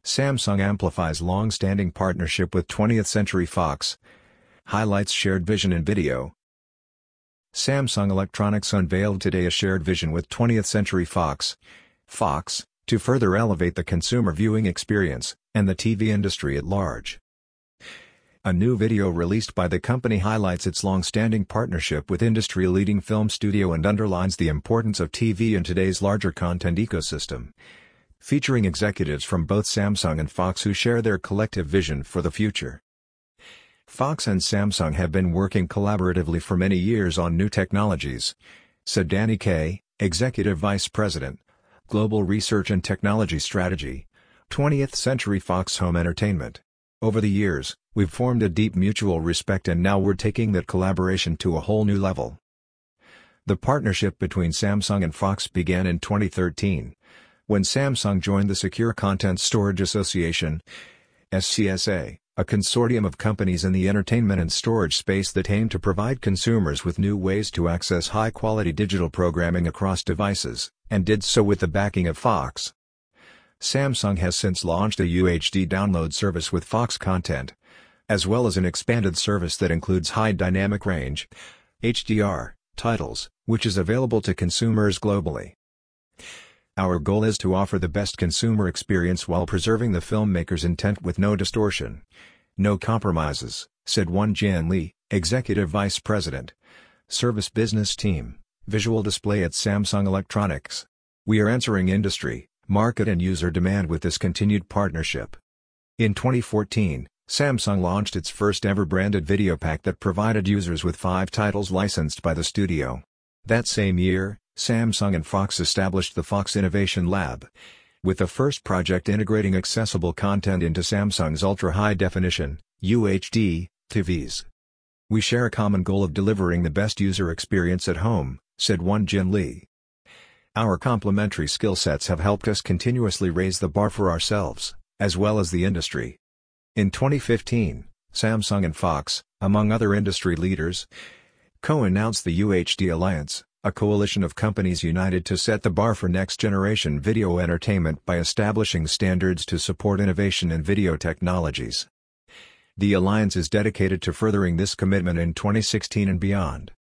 Samsung amplifies long-standing partnership with 20th Century Fox. Highlights shared vision in video. Samsung Electronics unveiled today a shared vision with 20th Century Fox, to further elevate the consumer viewing experience, and the TV industry at large. A new video released by the company highlights its long-standing partnership with industry-leading film studio and underlines the importance of TV in today's larger content ecosystem. Featuring executives from both Samsung and Fox who share their collective vision for the future. Fox and Samsung have been working collaboratively for many years on new technologies, said Danny Kaye, Executive Vice President, Global Research and Technology Strategy, 20th Century Fox Home Entertainment. Over the years, we've formed a deep mutual respect and now we're taking that collaboration to a whole new level. The partnership between Samsung and Fox began in 2013. When Samsung joined the Secure Content Storage Association, SCSA, a consortium of companies in the entertainment and storage space that aim to provide consumers with new ways to access high-quality digital programming across devices, and did so with the backing of Fox. Samsung has since launched a UHD download service with Fox content, as well as an expanded service that includes high dynamic range (HDR) titles, which is available to consumers globally. Our goal is to offer the best consumer experience while preserving the filmmaker's intent with no distortion. No compromises, said Won-Jin Lee, Executive Vice President, Service Business Team, Visual Display at Samsung Electronics. We are answering industry, market and user demand with this continued partnership. In 2014, Samsung launched its first ever branded video pack that provided users with 5 titles licensed by the studio. That same year, Samsung and Fox established the Fox Innovation Lab, with the first project integrating accessible content into Samsung's ultra-high-definition UHD TVs. We share a common goal of delivering the best user experience at home, said Won-Jin Lee. Our complementary skill sets have helped us continuously raise the bar for ourselves, as well as the industry. In 2015, Samsung and Fox, among other industry leaders, co-announced the UHD Alliance, a coalition of companies united to set the bar for next-generation video entertainment by establishing standards to support innovation in video technologies. The alliance is dedicated to furthering this commitment in 2016 and beyond.